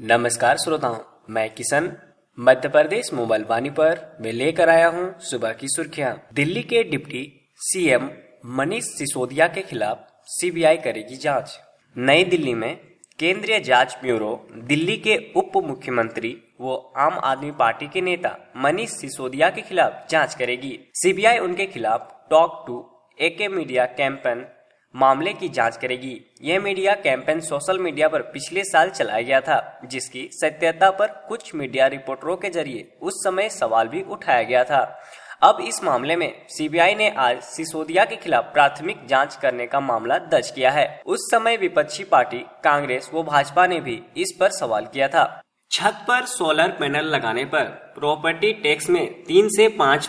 नमस्कार श्रोताओं, मैं किशन मध्य प्रदेश मोबाइल वाणी पर मैं लेकर आया हूं सुबह की सुर्खियां। दिल्ली के डिप्टी सीएम मनीष सिसोदिया के खिलाफ सीबीआई करेगी जांच। नई दिल्ली में केंद्रीय जांच ब्यूरो दिल्ली के उप मुख्यमंत्री व आम आदमी पार्टी के नेता मनीष सिसोदिया के खिलाफ जांच करेगी। सीबीआई उनके खिलाफ टॉक टू एके मीडिया कैंपेन मामले की जांच करेगी। यह मीडिया कैंपेन सोशल मीडिया पर पिछले साल चलाया गया था, जिसकी सत्यता पर कुछ मीडिया रिपोर्टरों के जरिए उस समय सवाल भी उठाया गया था। अब इस मामले में सीबीआई ने आज सिसोदिया के खिलाफ प्राथमिक जांच करने का मामला दर्ज किया है। उस समय विपक्षी पार्टी कांग्रेस व भाजपा ने भी इस पर सवाल किया था। छत पर सोलर पैनल लगाने पर प्रॉपर्टी टैक्स में 3 से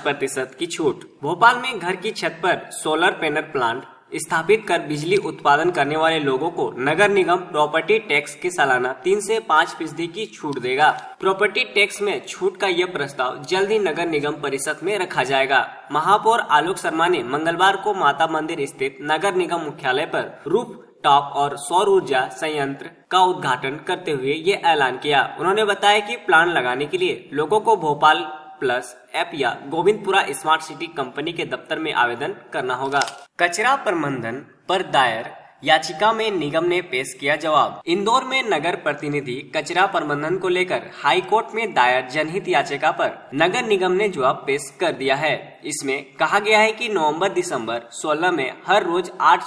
5% की छूट। भोपाल में घर की छत पर सोलर पैनल प्लांट स्थापित कर बिजली उत्पादन करने वाले लोगों को नगर निगम प्रॉपर्टी टैक्स के सालाना 3 से 5% की छूट देगा। प्रॉपर्टी टैक्स में छूट का यह प्रस्ताव जल्द ही नगर निगम परिषद में रखा जाएगा। महापौर आलोक शर्मा ने मंगलवार को माता मंदिर स्थित नगर निगम मुख्यालय पर रूफ टॉप और सौर ऊर्जा संयंत्र का उद्घाटन करते हुए ये ऐलान किया। उन्होंने बताया कि प्लांट लगाने के लिए लोगों को भोपाल प्लस ऐप या गोविंदपुरा स्मार्ट सिटी कंपनी के दफ्तर में आवेदन करना होगा। कचरा प्रबंधन पर दायर याचिका में निगम ने पेश किया जवाब। इंदौर में नगर प्रतिनिधि कचरा प्रबंधन को लेकर हाई कोर्ट में दायर जनहित याचिका पर नगर निगम ने जवाब पेश कर दिया है। इसमें कहा गया है कि नवंबर-दिसंबर 16 में हर रोज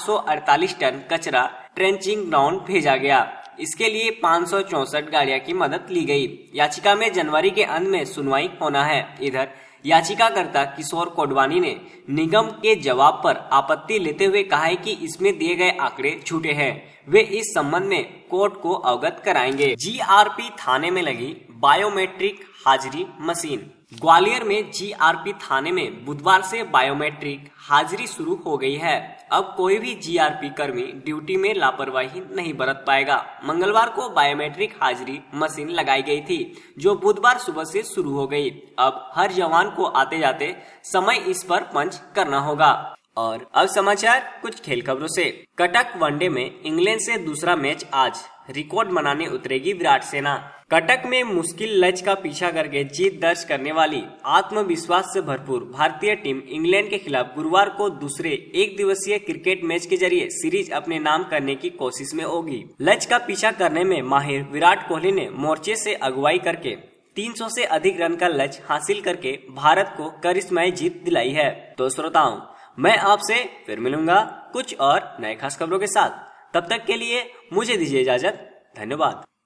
848 टन कचरा ट्रेंचिंग ग्राउंड भेजा गया। इसके लिए 564 गाड़ियां की मदद ली गई। याचिका में जनवरी के अंत में सुनवाई होना है। इधर याचिकाकर्ता किशोर कोडवानी ने निगम के जवाब पर आपत्ति लेते हुए कहा है कि इसमें दिए गए आंकड़े झूठे हैं। वे इस संबंध में कोर्ट को अवगत कराएंगे। जीआरपी थाने में लगी बायोमेट्रिक हाजिरी मशीन। ग्वालियर में जीआरपी थाने में बुधवार से बायोमेट्रिक हाजिरी शुरू हो गई है। अब कोई भी जीआरपी कर्मी ड्यूटी में लापरवाही नहीं बरत पाएगा। मंगलवार को बायोमेट्रिक हाजिरी मशीन लगाई गई थी, जो बुधवार सुबह से शुरू हो गई। अब हर जवान को आते जाते समय इस पर पंच करना होगा। और अब समाचार कुछ खेल खबरों से। कटक वनडे में इंग्लैंड से दूसरा मैच आज। रिकॉर्ड बनाने उतरेगी विराट सेना। कटक में मुश्किल लक्ष्य का पीछा करके जीत दर्ज करने वाली आत्मविश्वास से भरपूर भारतीय टीम इंग्लैंड के खिलाफ गुरुवार को दूसरे एक दिवसीय क्रिकेट मैच के जरिए सीरीज अपने नाम करने की कोशिश में होगी। लक्ष्य का पीछा करने में माहिर विराट कोहली ने मोर्चे से अगुवाई करके 300 से अधिक रन का लक्ष्य हासिल करके भारत को करिश्माई जीत दिलाई है। तो श्रोताओं, मैं आपसे फिर मिलूंगा कुछ और नए खास खबरों के साथ। तब तक के लिए मुझे दीजिए इजाजत। धन्यवाद।